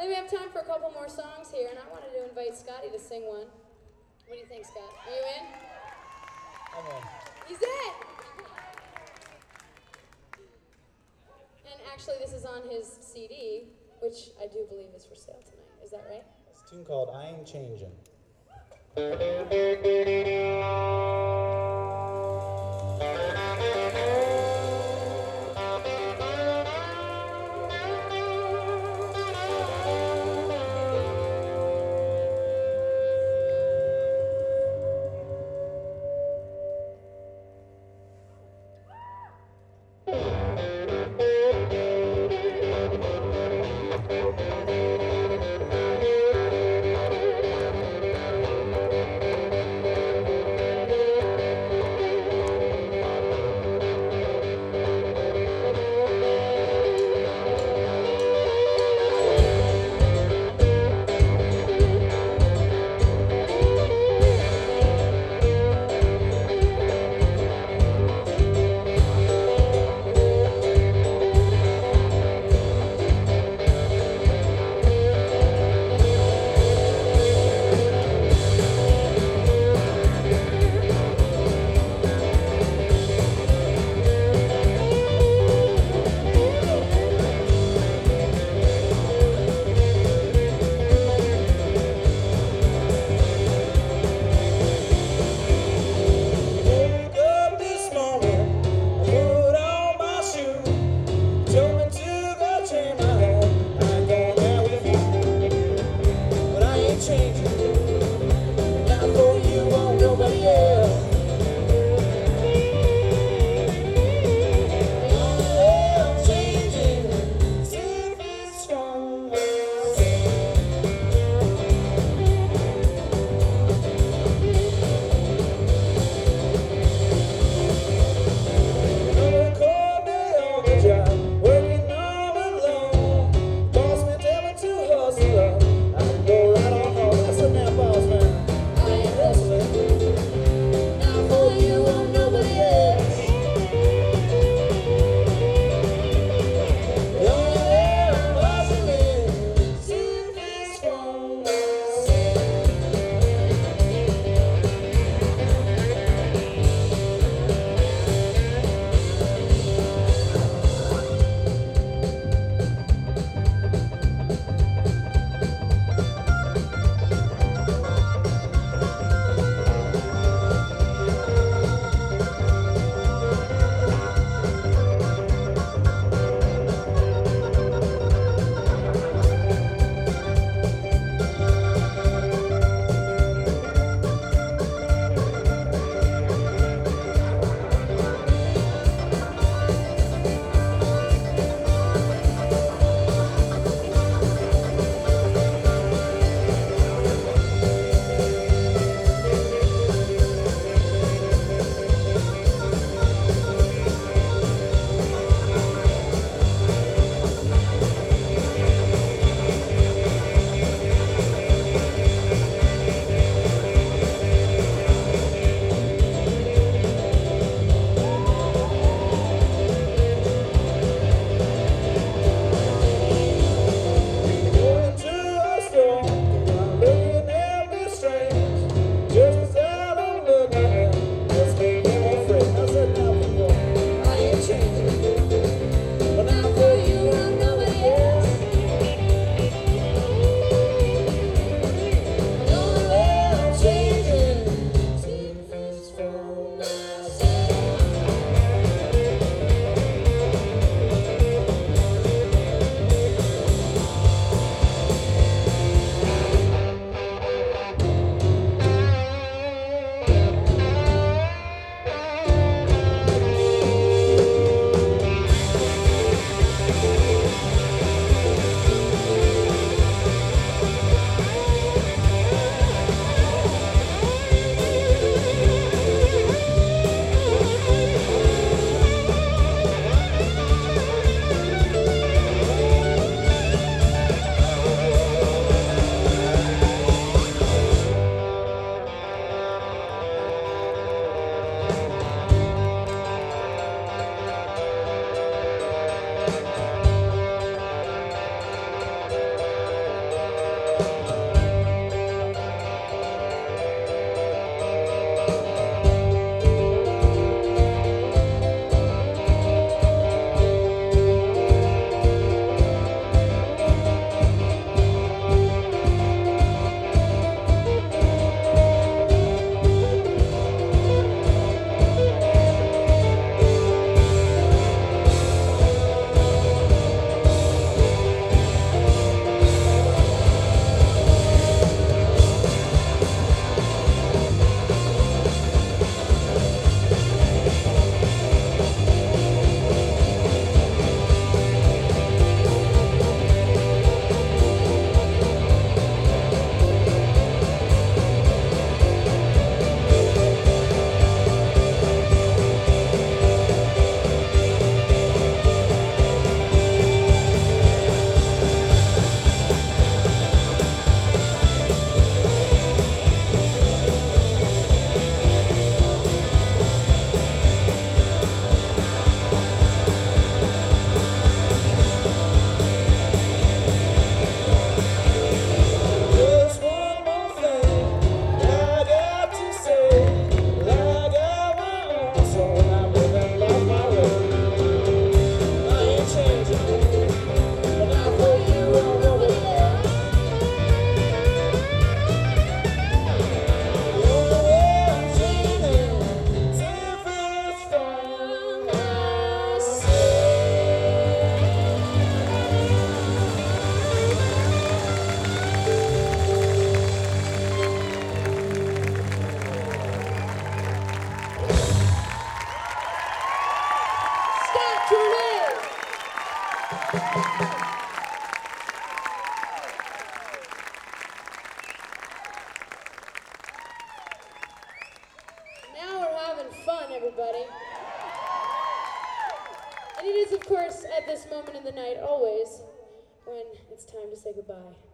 I think we have time for a couple more songs here, and I wanted to invite Scotty to sing one. What do you think, Scott? Are you in? I'm in. He's in! And actually, this is on his CD, which I do believe is for sale tonight. Is that right? It's a tune called I Ain't Changin'. everybody. And it is, of course, at this moment in the night, always, when it's time to say goodbye.